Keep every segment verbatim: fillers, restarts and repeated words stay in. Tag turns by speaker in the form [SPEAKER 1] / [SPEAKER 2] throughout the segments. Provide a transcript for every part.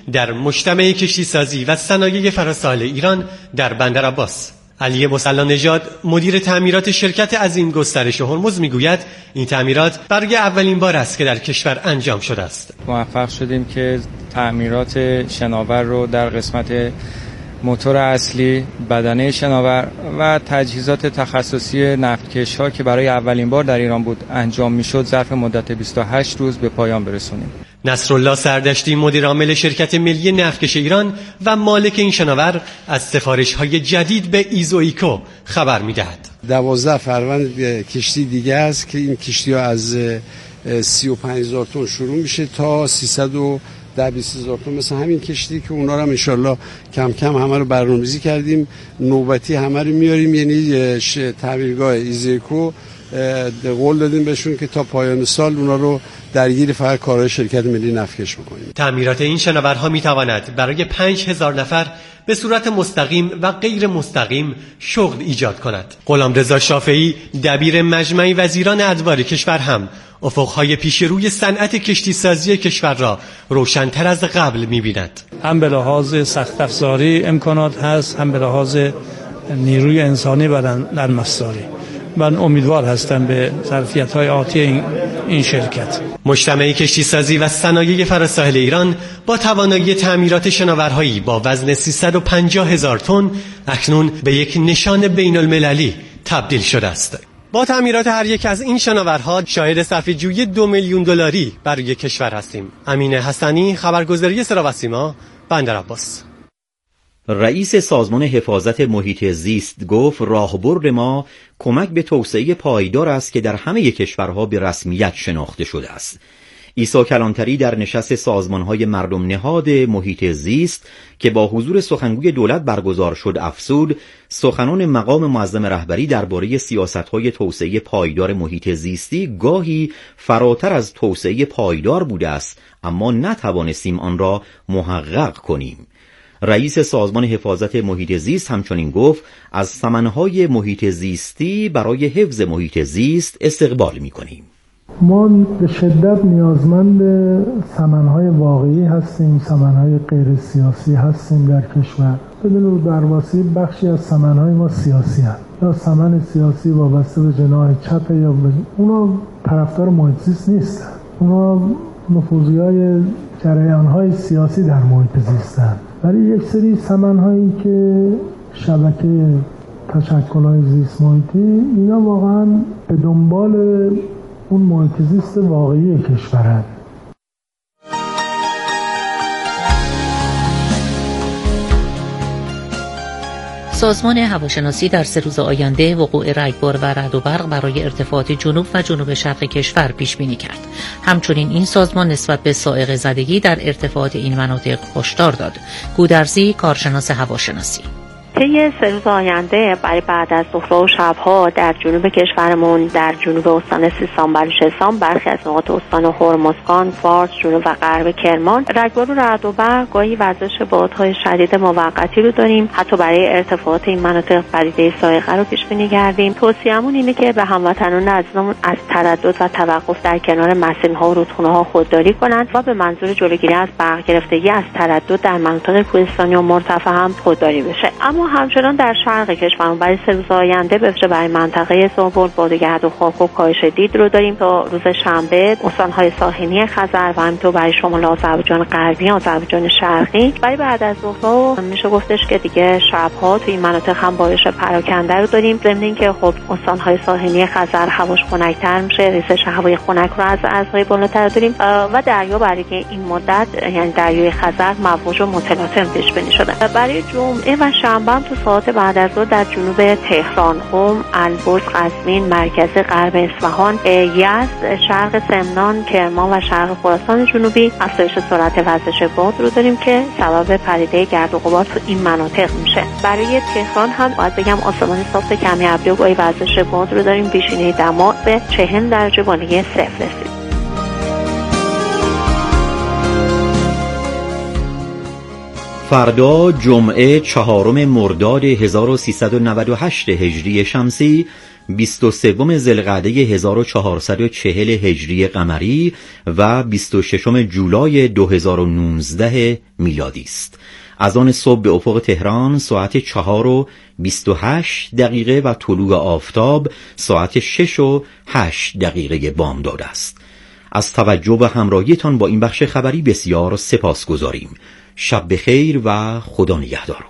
[SPEAKER 1] در مجتمع کشتی سازی و صنایع فراساحل ایران در بندر عباس. علی مصلی نژاد مدیر تعمیرات شرکت عظیم گسترش هرمز میگوید این تعمیرات برای اولین بار است که در کشور انجام شده است.
[SPEAKER 2] موفق شدیم که تعمیرات شناور رو در قسمت موتور اصلی، بدنه شناور و تجهیزات تخصصی نفتکش‌ها که برای اولین بار در ایران بود انجام میشد ظرف مدت بیست و هشت روز به پایان برسونیم.
[SPEAKER 1] نصرالله سردشتی مدیر عامل شرکت ملی نفتکش ایران و مالک این شناور از سفارش‌های جدید به ایزوئیکو خبر می‌دهد.
[SPEAKER 3] دوازده فروند کشتی دیگه است که این کشتی‌ها از سی و پنج هزار تن شروع میشه تا سیصد و ده بیست هزار تن، مثل همین کشتی که اونا رو هم انشالله کم کم همه رو برنامه‌ریزی کردیم، نوبتی همه رو میاریم. یعنی تعمیرگاه ایزوئیکو قول دادیم بهشون که تا پایان سال اونا رو درگیر فقط کارهای شرکت ملی نفتکش بکنیم.
[SPEAKER 1] تعمیرات این شناورها میتواند برای پنج هزار نفر به صورت مستقیم و غیر مستقیم شغل ایجاد کند. غلامرضا شافعی دبیر مجمع وزیران ادوار کشور هم افقهای پیش روی صنعت کشتی سازی کشور را روشن‌تر از قبل می‌بیند.
[SPEAKER 4] هم به لحاظ سخت افزاری امکانات هست، هم به لحاظ نیروی انسانی و نرم افزاری. من امیدوار هستم به ظرفیت‌های آتی این, این شرکت.
[SPEAKER 1] مجتمع کشتی سازی و صنایع فراساحل ایران با توانایی تعمیرات شناورهایی با وزن سیصد و پنجاه هزار تن اکنون به یک نشان بین المللی تبدیل شده است. با تعمیرات هر یک از این شناورها شاهد صرفه‌جویی دو میلیون دلاری برای کشور هستیم. امین حسنی، خبرگزاری صدا و سیما، بندر عباس.
[SPEAKER 5] رئیس سازمان حفاظت محیط زیست گفت راهبر ما کمک به توسعه پایدار است که در همه کشورها به رسمیت شناخته شده است. عیسی کلانتری در نشست سازمان‌های مردم نهاد محیط زیست که با حضور سخنگوی دولت برگزار شد افزود سخنان مقام معظم رهبری درباره سیاست‌های توسعه پایدار محیط زیستی گاهی فراتر از توسعه پایدار بوده است، اما نتوانستیم آن را محقق کنیم. رئیس سازمان حفاظت محیط زیست همچنین گفت از ثمن‌های محیط زیستی برای حفظ محیط زیست استقبال می‌کنیم.
[SPEAKER 6] ما به شدت نیازمند ثمن‌های واقعی هستیم، ثمن‌های غیر سیاسی هستیم در کشور. بدون رو درواسی بخشی از ثمن‌های ما سیاسی هست. یا ثمن سیاسی وابسته به جناح چپ یا به اونا طرفدار محیط زیست نیستن. اونا نفوذی‌های جریان‌های سیاسی در محیط زیستن. ولی یک سری ثمن‌هایی که شبکه تشکل‌های زیست محیطی اینا واقعاً به دنبال اون محیط زیست واقعی کشورند.
[SPEAKER 7] سازمان هواشناسی در سه روز آینده وقوع رگبار و رعد و برق برای ارتفاعات جنوب و جنوب شرق کشور پیش بینی کرد. همچنین این سازمان نسبت به صاعقه زدگی در ارتفاعات این مناطق هشدار داد. گودرزی، کارشناس هواشناسی:
[SPEAKER 8] طی سه روز آینده برای بعد از ظهر و شبها در جنوب کشورمون، در جنوب استان سیستان بلوچستان، برخی از نقاط استان هرمزگان، فارس، جنوب و غرب کرمان، رگبار و رعد و برق، گاهی وزش بادهای شدید موقتی رو داریم. حتی برای ارتفاعات این مناطق پدیده صاعقه رو پیش بینی کردیم. توصیه‌مون اینه که به هموطنان عزیزمون از تردد و توقف در کنار مسیرها و رودخونه‌ها خودداری کنند و به منظور جلوگیری از برق گرفتگی از تردد در مناطق کوهستانی و مرتفع هم خودداری بشه. اما همچنان در شرق کشور برای سه روز آینده به ویژه برای منطقه زابل، بادگرد و خاک و کاهش دید رو داریم. تا روز شنبه استان‌های ساحلی خزر و همینطور برای شمال آذربایجان غربی، آذربایجان شرقی برای بعد از ظهر میشه گفتش که دیگه شب‌ها توی این مناطق هم بارش پراکنده رو داریم. ضمن اینکه خب استان‌های ساحلی خزر هواش خنک‌تر میشه، ریزش هوای خنک رو از ارزهای بالاتر داریم و دریا برای این مدت یعنی دریای خزر موج و متلاطم پیش بینی شده. برای جمعه و شنبه تو ساعت بعد از ظهر در جنوب تهران، قم، البرز، قزوین، مرکز غرب اصفهان، یزد، شرق سمنان، کرمان و شرق خراسان جنوبی افزایش سرعت وزش باد رو داریم که سبب پدیده گرد و غبار تو این مناطق میشه. برای تهران هم باید بگم آسمان صاف کمی ابری و با وزش باد رو داریم. بیشینه دما به چهل درجه بالای صفر رسید.
[SPEAKER 5] فردا جمعه چهارم مرداد هزار و سیصد و نود و هشت هجری شمسی، بیست و سوم ذوالقعده هزار و چهارصد و چهل هجری قمری و بیست و ششم جولای دو هزار و نوزده میلادی است. از آن صبح به افق تهران ساعت چهار و بیست و هشت دقیقه و طلوع آفتاب ساعت شش و هشت دقیقه بامداد است. از توجه و همراهیتان با این بخش خبری بسیار سپاس گذاریم. شب بخیر و خدا نگهدار.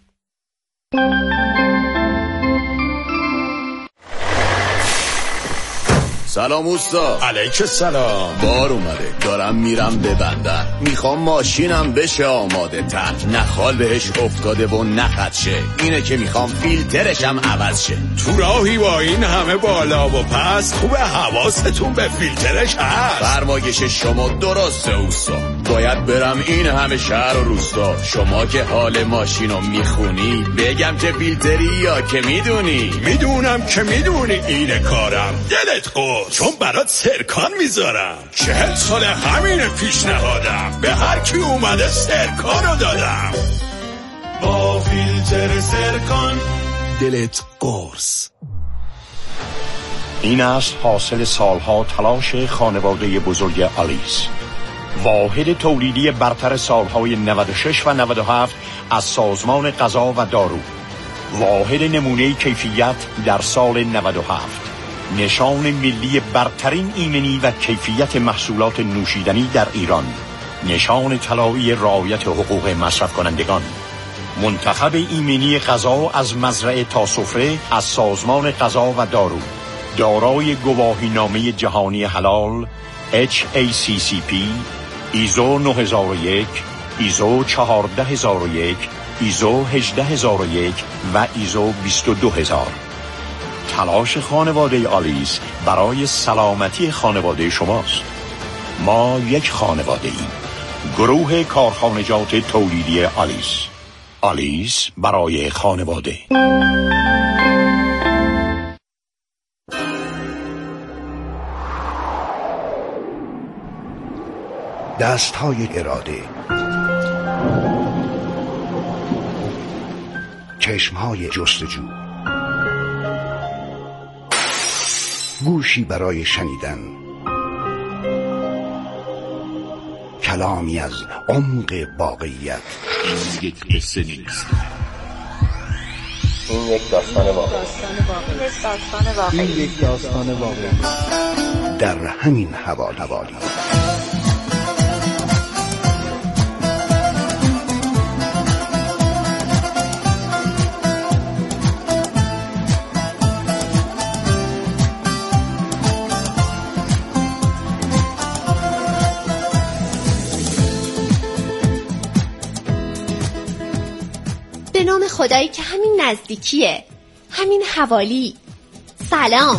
[SPEAKER 9] سلام اوستا.
[SPEAKER 10] علیک سلام.
[SPEAKER 9] بار اومده دارم میرم به بندر، میخوام ماشینم بشه آماده تر، نخال بهش افتاده و نخدشه، اینه که میخوام فیلترشم عوض شه.
[SPEAKER 10] تو راهی با این همه بالا و پس خوبه حواستون به فیلترش هست.
[SPEAKER 9] فرمایش شما درسته اوستا، باید برم این همه شهر و روستا. شما که حال ماشینو میخونی بگم که فیلتری یا که میدونی؟
[SPEAKER 10] میدونم که میدونی اینه کارم، دلت خوش چون برات سرکان میذارم. چهل سال همین پیشنهادم، به هر کی اومده سرکانو دادم. با فیلتر سرکان
[SPEAKER 9] دلت قرص.
[SPEAKER 11] این است حاصل سالها تلاش خانواده بزرگ آلیس، واحد تولیدی برتر سالهای نود و شش و نود و هفت از سازمان غذا و دارو، واحد نمونه کیفیت در سال نود و هفت، نشان ملی برترین ایمنی و کیفیت محصولات نوشیدنی در ایران، نشان طلایی رعایت حقوق مصرف کنندگان، منتخب ایمنی غذا از مزرعه تا سفره از سازمان غذا و دارو، دارای گواهینامه جهانی حلال اچ ای سی سی پی، ایزو نه هزار و یک، ایزو چهارده هزار و یک، ایزو هجده هزار و یک و ایزو بیست و دو هزار. تلاش خانواده آلیس برای سلامتی خانواده شماست. ما یک خانواده ایم، گروه کارخانجات تولیدی آلیس. آلیس برای خانواده.
[SPEAKER 12] دستهای اراده، چشمهای جستجو، گوشی برای شنیدن، کلامی از عمق واقعیت.
[SPEAKER 9] این یک قصه نیست،
[SPEAKER 13] این یک داستان واقعی.
[SPEAKER 12] این یک داستان واقعی. در همین حوالی حوالی
[SPEAKER 14] به نام خدایی که همین نزدیکیه، همین حوالی. سلام.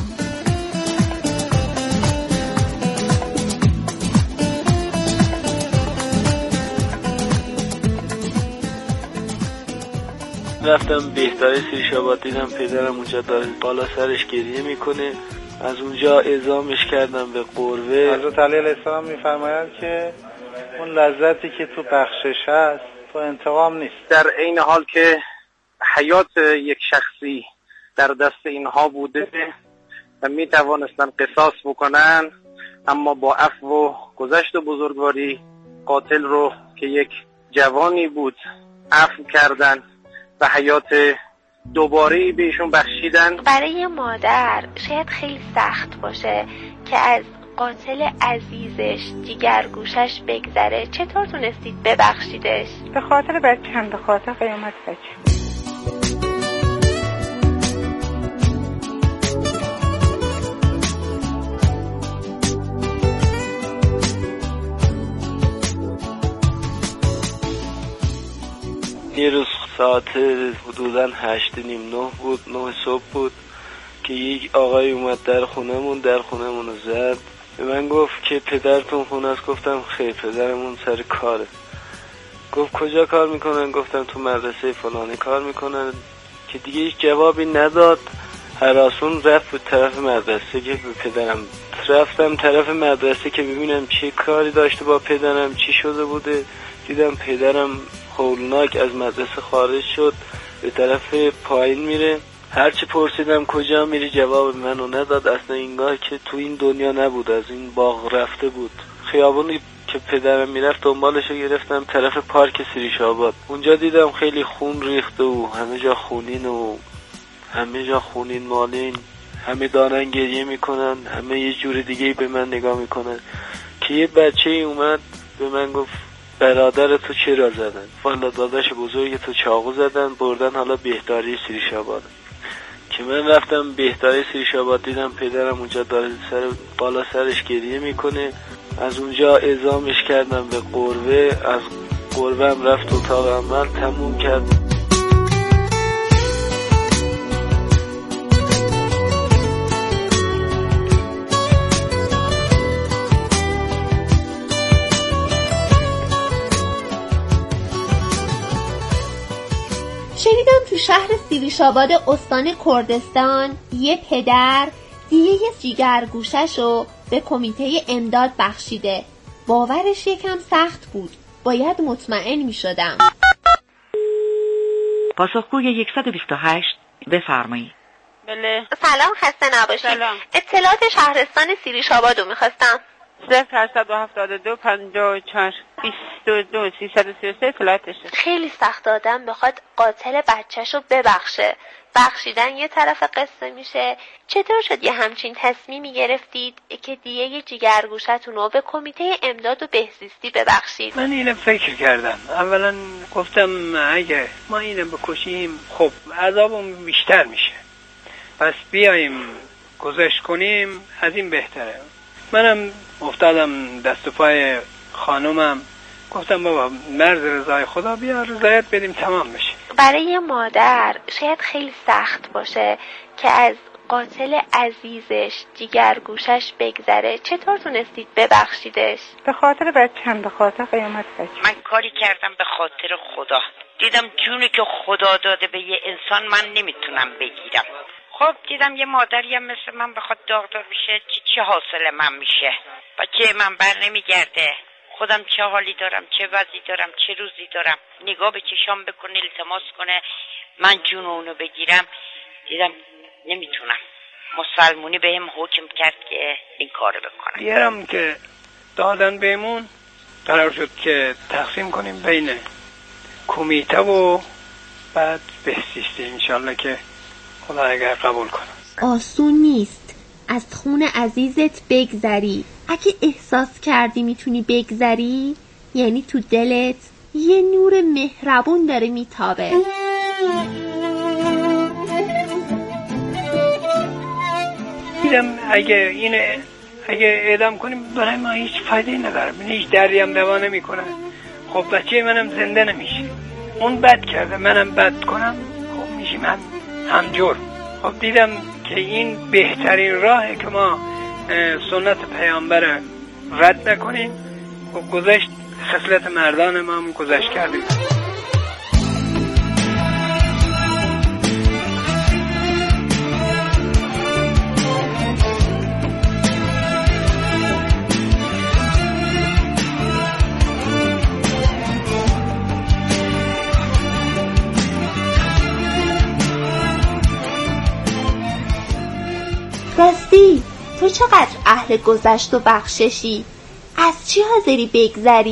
[SPEAKER 15] رفتم بهداری سیرشاباد، دیدم پدرم اونجا داره بالا سرش گریه میکنه. از اونجا اعزامش کردم به قربه.
[SPEAKER 16] حضرت علی علیه السلام میفرمایند که اون لذتی که تو بخشش هست تو انتقام نیست.
[SPEAKER 17] در این حال که حیات یک شخصی در دست اینها بوده و می توانستن قصاص بکنن، اما با عفو و گذشت و بزرگواری قاتل رو که یک جوانی بود عفو کردن و حیات دوباره بهشون بخشیدن.
[SPEAKER 18] برای مادر شاید خیلی سخت باشه که از قاتل عزیزش جیگرگوشش بگذره. چطور تونستید ببخشیدش؟
[SPEAKER 19] به خاطر بچه‌م، به خاطر قیامت بچه.
[SPEAKER 15] یه روز ساعت حدوداً هشت نیم نه بود، نه صبح بود که یک آقای اومد در خونمون در خونمون رو زد. به من گفت که پدرتون خونه است. گفتم خیر، پدرمون سر کاره. گفت کجا کار میکنن؟ گفتم تو مدرسه فلانی کار میکنن. که دیگه هیچ جوابی نداد. هراسون رفت به طرف مدرسه که به پدرم. رفتم طرف مدرسه که ببینم چه کاری داشته با پدرم، چی شده بوده. دیدم پدرم هولناک از مدرسه خارج شد، به طرف پایین میره. هرچی پرسیدم کجا میری جواب منو نداد. اصلا انگار که تو این دنیا نبود، از این باغ رفته بود. خیابونی که پدرم میرفت دنبالشو گرفتم، طرف پارک سیریش آباد. اونجا دیدم خیلی خون ریخته و همه جا خونین و همه جا خونین مالین، همه دارن گریه میکنن، همه یه جور دیگه به من نگاه میکنن. که یه بچه ای اومد به من گفت برادر تو چرا زدن؟ والا داداش بزرگ تو چاقو زدن بردن حالا بهداری سیریش آباد. که من رفتم بهداری سیریش آباد، دیدم پدرم اونجا داره سر بالا سرش گریه میکنه. از اونجا اعزامش کردم به قربه، از قربه هم رفت اتاق عمل تموم کرد.
[SPEAKER 14] شنیدم تو شهر سیریش آباد استان کردستان یه پدر دیه جیگرگوشه‌شو به کمیته امداد بخشیده. باورش یکم سخت بود، باید مطمئن می شدم.
[SPEAKER 13] پاسخگوی صد و بیست و هشت بفرمایید.
[SPEAKER 18] بله. سلام، خسته نباشید. سلام. اطلاعات شهرستان سیریش آبادو میخواستم.
[SPEAKER 19] صفر هشتصد و هفتاد و دو پنجاه و چهار بیست و دو سیصد و سی و سه اطلاعاتشه.
[SPEAKER 18] خیلی سخت آدم بخواد قاتل بچه‌شو ببخشه. بخشیدن یه طرف قصه میشه. چطور شد یه همچین تصمیمی گرفتید که دیگه جیگرگوشتون رو به کمیته امداد و بهزیستی ببخشید؟
[SPEAKER 20] من اینو فکر کردم. اولا گفتم اگه ما اینو بکشیم خب عذابمون بیشتر میشه، پس بیاییم گذشت کنیم، از این بهتره. منم افتادم دست و پای خانومم، گفتم بابا مرز رضای خدا بیا رضایت بدیم تمام بشه.
[SPEAKER 18] برای مادر شاید خیلی سخت باشه که از قاتل عزیزش جیگرگوشش بگذره. چطور تونستید ببخشیدش؟
[SPEAKER 19] به خاطر بچه‌م، به خاطر قیامت بچه.
[SPEAKER 21] من کاری کردم به خاطر خدا. دیدم جونی که خدا داده به یه انسان من نمیتونم بگیرم. خب دیدم یه مادری هم مثل من بخواد داغدار بشه چی چه حاصل من میشه؟ بچه من بر نمیگرده. خودم چه حالی دارم، چه وضعی دارم، چه روزی دارم. نگاه به چشام بکنه، التماس کنه من جون اونو بگیرم. دیدم نمیتونم. مسلمونی بهم حکم کرد که این کارو بکنم.
[SPEAKER 20] بیارم که دادن بهمون قرار شد که تقسیم کنیم بین کمیته و بعد بهزیستی، انشالله که خدا اگر قبول کنه.
[SPEAKER 14] آسون نیست از خون عزیزت بگذری. اگه احساس کردی میتونی بگذری، یعنی تو دلت یه نور مهربون داره میتابه.
[SPEAKER 20] دیدم اگه اینه اگه اعدام کنیم برای ما هیچ فایده نداره، هیچ دردی هم دوا نمیکنه. خب بچه منم زنده نمیشه. اون بد کرده منم بد کنم، خب میشیم هم همجور. خب دیدم که این بهترین راهه که ما سنت پیامبر رد نکنیم و گذشت خصلت مردان ما هم گذشت کردیم.
[SPEAKER 14] راستی تو چقدر اهل گذشت و بخششی؟ از چی حاضری بگذری؟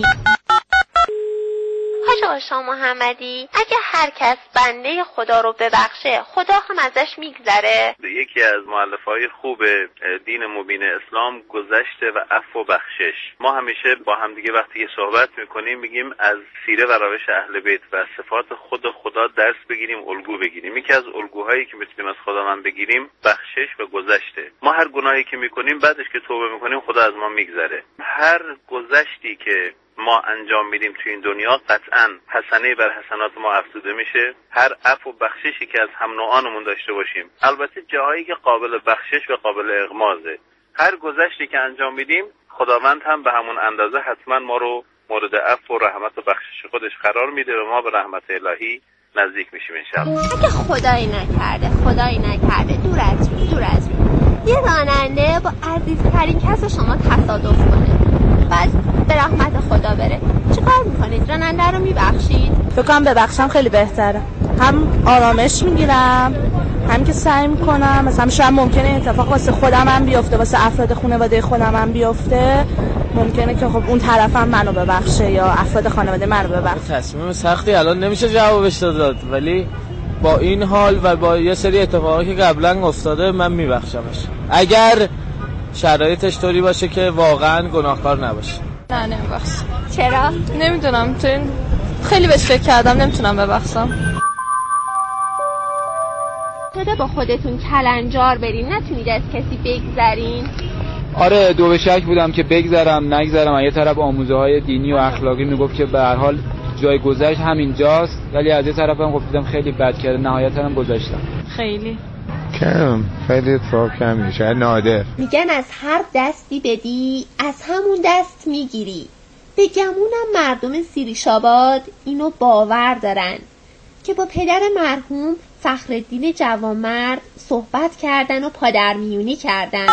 [SPEAKER 18] حاج آقا محمدی، اگه هر کس بنده خدا رو ببخشه خدا هم ازش میگذره؟
[SPEAKER 22] یکی از مؤلفه‌های خوب دین مبین اسلام گذشته و عفو و بخشش. ما همیشه با همدیگه وقتی که صحبت میکنیم میگیم از سیره و روش اهل بیت و صفات خود خدا درس بگیریم، الگو بگیریم. یکی از الگوهایی که میتونیم از خداوند بگیریم بخشش و گذشته. ما هر گناهی که میکنیم بعدش که توبه میکنیم خدا از ما میگذره. هر گذشتی که ما انجام میدیم تو این دنیا قطعاً حسنه بر حسنات ما افزوده میشه. هر عفو و بخششی که از هم نوعانمون داشته باشیم، البته جاهایی که قابل بخشش و قابل اغمازه، هر گذشتی که انجام میدیم خداوند هم به همون اندازه حتما ما رو مورد عفو و رحمت و بخشش خودش قرار میده و ما به رحمت الهی نزدیک میشیم انشاءالله.
[SPEAKER 14] اگه خدایی نکرده خدایی نکرده دور از رو دور از رو یه راننده با عزیزترین کس شما تصادف کنه، بعد به رحمت خدا بره، چه کار میکنید؟ راننده رو میبخشید؟
[SPEAKER 2] فکر کنم ببخشم خیلی بهتره. هم آرامش میگیرم، هم که سعی میکنم مثلا شاید ممکنه اتفاق واسه خودم هم بیفته، واسه افراد خانواده خودم هم بیفته، ممکنه که خب اون طرفم منو ببخشه یا افراد خانواده منو ببخشه.
[SPEAKER 3] تصمیم سختی الان نمیشه جوابش داد، ولی با این حال و با یه سری اتفاقی که قبلا افتاده من میبخشمش اگر شرایطش طوری باشه که واقعا گناهکار نباشه.
[SPEAKER 2] نه نمیبخشم. چرا؟ نمیدونم، تو این خیلی بهش فکر کردم، نمیتونم ببخشم.
[SPEAKER 14] شده با خودتون کلنجار برین، نتونید از کسی بگذرین؟
[SPEAKER 23] آره دو به شک بودم که بگذرم نگذرم. یه طرف آموزه های دینی و اخلاقی میگفت که به هر حال جای گذشت همینجاست، ولی از یه طرفم گفتم خیلی بد کرده، نهایتا هم گذاشتم.
[SPEAKER 2] خیلی
[SPEAKER 24] کم خیلی اتفاق کم میشه، نادر.
[SPEAKER 14] میگن از هر دستی بدی از همون دست میگیری. به گمونم مردم سیریشاباد اینو باور دارن که با پدر مرحوم فخرالدین جوانمرد صحبت کردن و پادرمیونی کردن.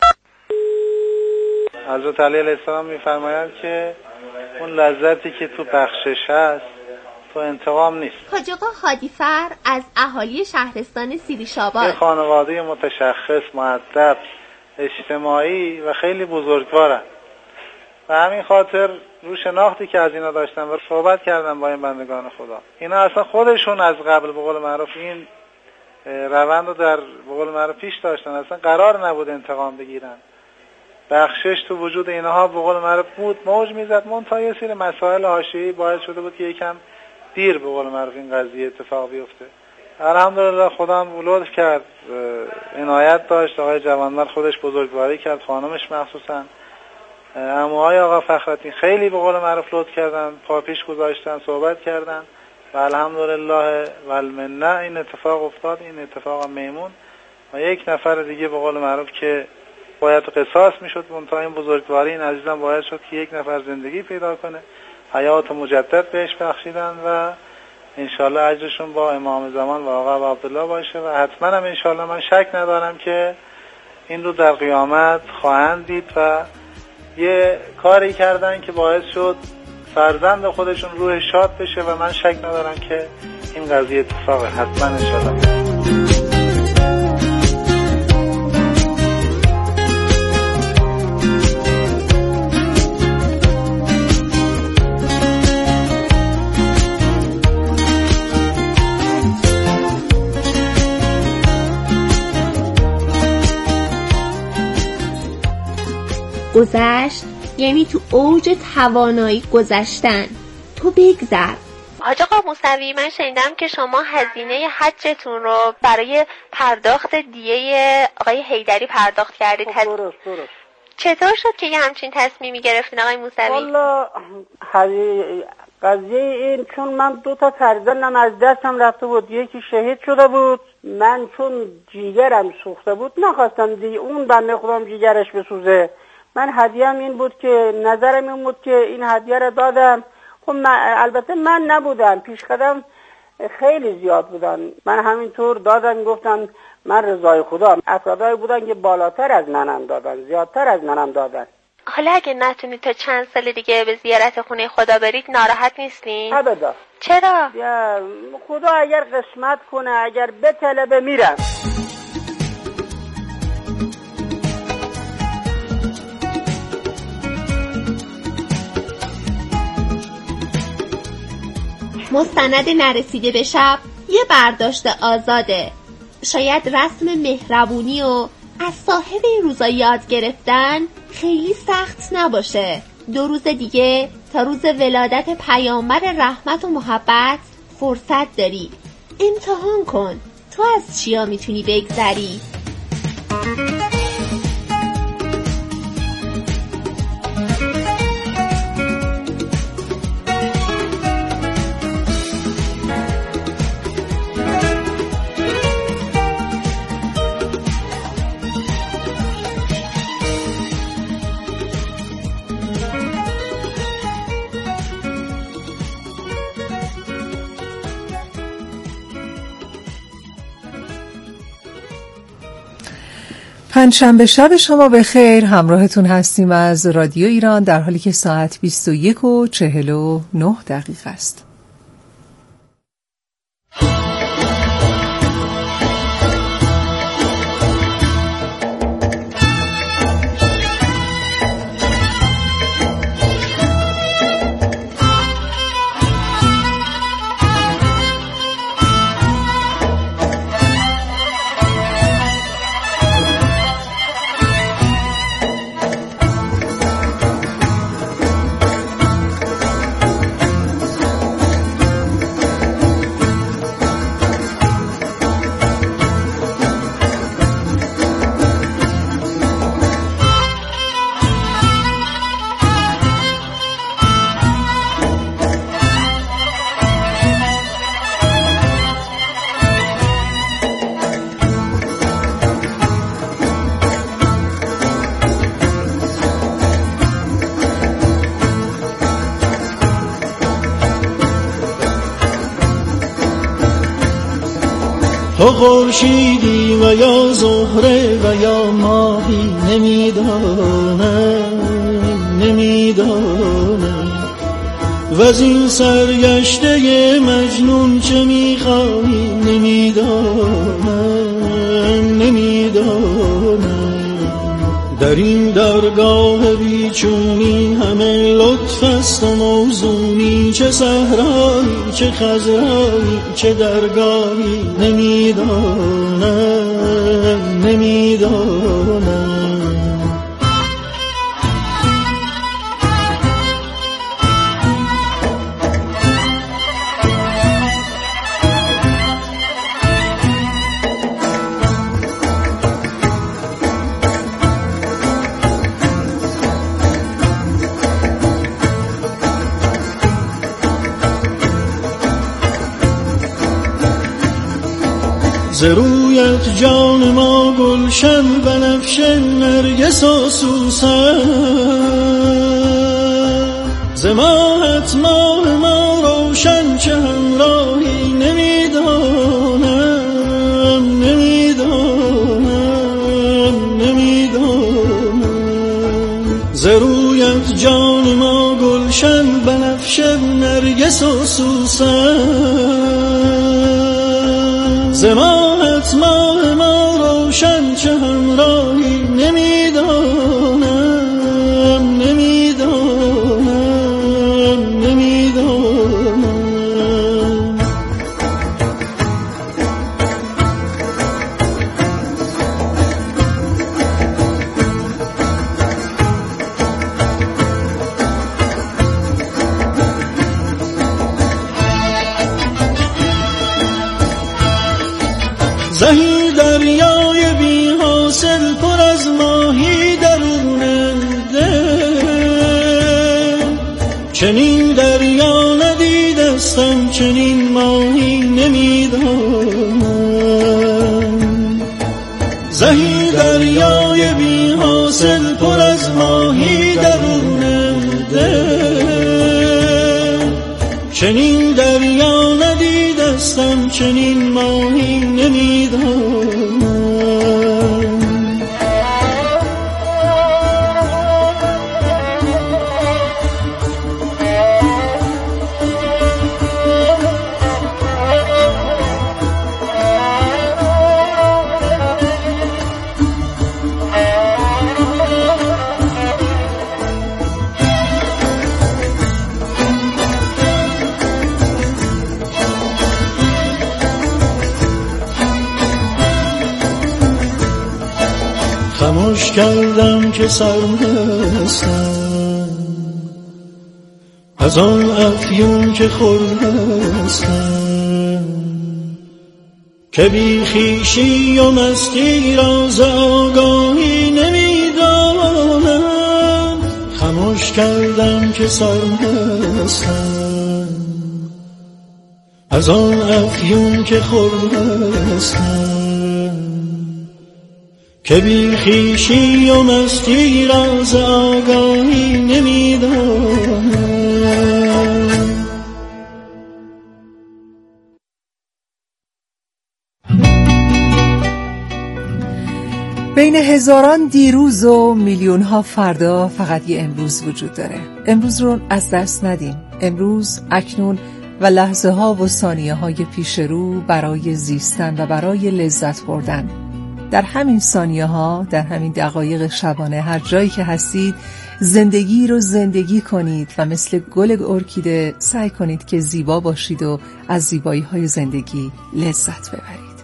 [SPEAKER 16] حضرت علی علیه السلام میفرمایند که اون لذتی که تو بخشش هست تو انتقام نیست.
[SPEAKER 14] حاج آقا هادیفر از اهالی شهرستان سیریشاباد،
[SPEAKER 16] یه خانواده متشخص، مؤدب، اجتماعی و خیلی بزرگوارن و همین خاطر رو شناختی که از اینا داشتم و صحبت کردم با این بندگان خدا، اینا اصلا خودشون از قبل به قول معروف این روند رو در به قول معروف پیش داشتن، اصلا قرار نبود انتقام بگیرن. بخشش تو وجود اینها به قول معروف بود، موج میزد، منتها یه سری مسائل حاشیه‌ای باعث شده بود که یکم دیر به قول معروف این قضیه اتفاق بیفته. الحمدلله خدا هم لطف کرد، عنایت داشت، آقای جوانمرد خودش بزرگواری کرد، خانمش مخصوصا. عموهای آقا فخرالدین خیلی به قول معروف لطف کردن، پا پیش گذاشتن، صحبت کردن و الحمدلله و المنه این اتفاق افتاد. این اتفاق میمون و یک نفر دیگه به قول معروف که باید قصاص میشد، منتها این بزرگواری این عزیزم باید شد که یک نفر زندگی پیدا کنه، حیات مجدد بهش بخشیدن و انشالله اجرشون با امام زمان و آقا عبدالله باشه و حتما هم انشالله من شک ندارم که این رو در قیامت خواهند دید و یه کاری کردن که باعث شد فرزند خودشون روح شاد بشه و من شک ندارم که این قضیه اتفاقه، حتما انشالله.
[SPEAKER 14] گذشت یعنی تو اوج توانایی گذشتن. تو بگذر.
[SPEAKER 18] حاج آقا موسوی، من شنیدم که شما هزینه حجتون رو برای پرداخت دیه آقای حیدری پرداخت کردید.
[SPEAKER 25] درست درست.
[SPEAKER 18] چطور شد که یه همچین تصمیمی گرفتین آقای موسوی؟
[SPEAKER 25] والا قضیه این چون من دو تا فرزندم از دستم رفته بود، یکی شهید شده بود، من چون جیگرم سوخته بود نخواستم دیگه اون بنده خودم جیگرش بسوزه. من هدیه‌ام این بود که نظرم این بود که این هدیه رو دادم. خب البته من نبودم، پیش قدم خیلی زیاد بودن، من همینطور دادم، گفتم من رضای خدا. افرادایی بودن که بالاتر از منم دادن، زیادتر از منم دادن.
[SPEAKER 18] حالا اگه نتونید تا چند سال دیگه به زیارت خونه خدا برید ناراحت نیستین؟
[SPEAKER 25] ابدا.
[SPEAKER 18] چرا؟
[SPEAKER 25] یا خدا اگر قسمت کنه، اگر بطلبه میرم.
[SPEAKER 14] مستند نرسیده به شب یه برداشت آزاده. شاید رسم مهربونی و از صاحب این روزا یاد گرفتن خیلی سخت نباشه. دو روز دیگه تا روز ولادت پیامبر رحمت و محبت فرصت داری. امتحان کن تو از چیا میتونی بگذری.
[SPEAKER 26] پنجشنبه شب شما بخیر. همراهتون هستیم از رادیو ایران در حالی که ساعت بیست و یک و چهل و نه دقیقه است.
[SPEAKER 1] تو خورشیدی و یا زهره و یا ماهی، نمیدانم نمیدانم و از این سرگشته مجنون چه میخواهی، نمیدانم نمیدانم در این درگاه بیچونی همه لطف است و موزونی، چه صحرایی چه خضرایی چه درگاهی، نمیدانم نمیدانم ز رویت جان ما گلشن بنفشه نرگس و سوسن، ز ماهت ماه ما روشن چه همراهی، نمیدانم نمیدانم نمیدانم ز رویت جان ما گلشن بنفشه نرگس و سوسن، ز ماهت ماه ما روشن چه همراهی، نمیدانم نمیدانم نمیدانم زهی دریای بی حاصل پر از ماهی درون دل، چنین دریا ندیدستم چنین ماهی، نمیدانم زهی دریای بی حاصل پر از ماهی درون دل، چنین دریا ندیدستم چنین ماهی، نمیدانم خاموش کردم که سرمستم از آن افیون که خوردستم، که بی خویشی و مستی را ز آگاهی نمیدانم. خاموش کردم که سرمستم از آن افیون که خوردستم، که بی خویشی و مستی را ز آگاهی نمیدانم.
[SPEAKER 26] بین هزاران دیروز و میلیون ها فردا فقط یه امروز وجود داره. امروز رو از دست ندیم. امروز، اکنون و لحظه ها و ثانیه های پیش رو برای زیستن و برای لذت بردن. در همین ثانیه ها، در همین دقایق شبانه، هر جایی که هستید زندگی رو زندگی کنید و مثل گل ارکیده سعی کنید که زیبا باشید و از زیبایی های زندگی لذت ببرید.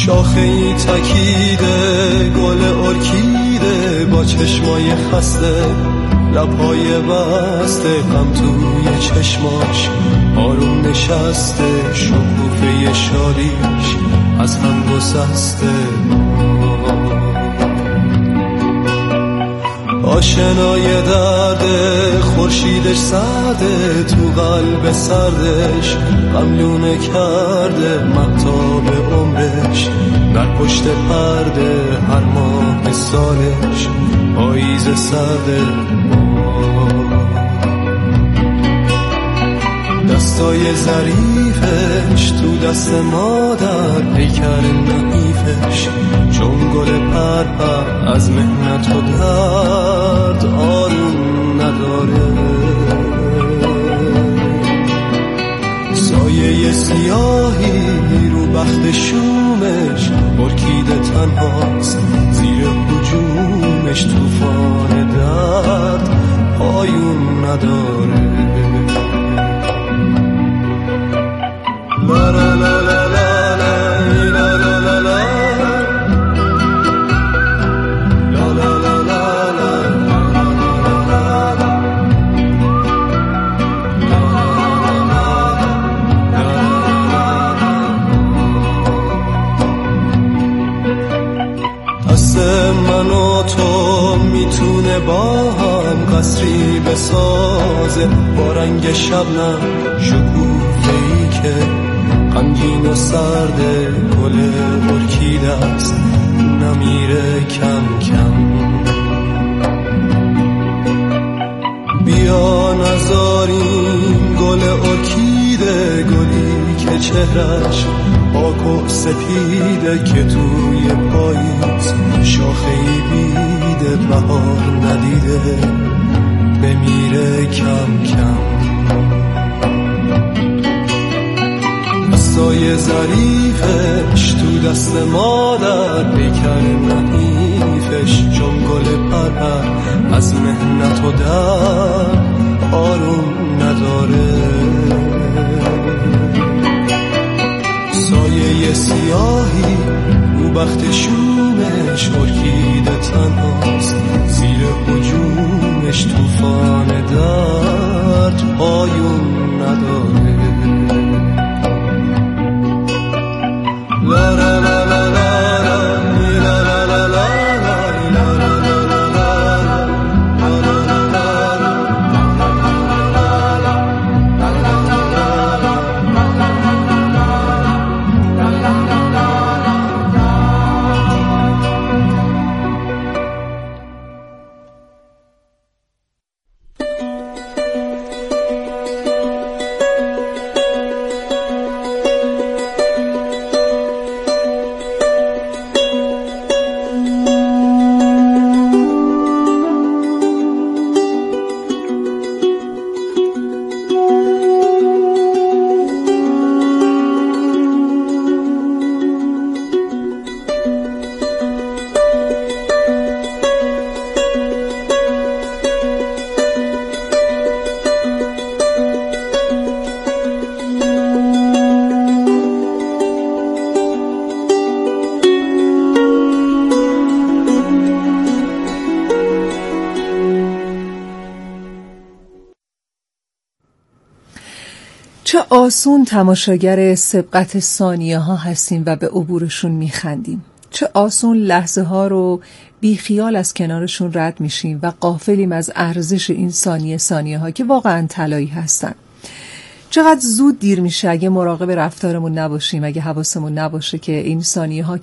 [SPEAKER 1] شاخه ای تکیده گل ارکیده با چشمای خسته لبهای بسته غم توی چشماش آروم نشسته شکوفه شادیش از هم گسسته آشنای درد خورشیدش سرده تو قلب سردش غملونه کرده مهتاب عمرش در پشت پرده هر ماه سالش پاییز سرده دستای ظریفش تو دست مادر پیکر نحیفش چون گل پرپر از مهنت و درد آروم نداره سایه سیاهی رو بخت شومش ارکیده تنهاست زیر هجومش طوفان درد پایون نداره لا لا لا لا لا لا لا لا لا من و تو میتونه با هم قصری بسازه با رنگ شبنم شکوفه‌ای که غمگین و سرده گل ارکیده است نمیره کم کم بیا نذاریم گل ارکیده گلی که چهرش پاک و سپیده که توی پاییز شاخه‌ای بیده بهار ندیده بمیره کم کم دستای ظریفش تو دست مادر پیکر نحیفش چون گل پرپر از مهنت و درد آروم نداره سایه سیاهی رو بخت شومش ارکیده تنهاست زیر هجومش طوفان درد پایون نداره لا لا لا لا لا لا لا لا
[SPEAKER 26] چه آسون تماشاگر سبقت ثانیه ها هستیم و به عبورشون میخندیم. چه آسون لحظه ها رو بی خیال از کنارشون رد میشیم و غافلیم از ارزش این ثانیه ثانیه ها که واقعا طلایی هستن. چقدر زود دیر میشه اگه مراقب رفتارمون نباشیم، اگه حواسمون نباشه که این ثانیه ها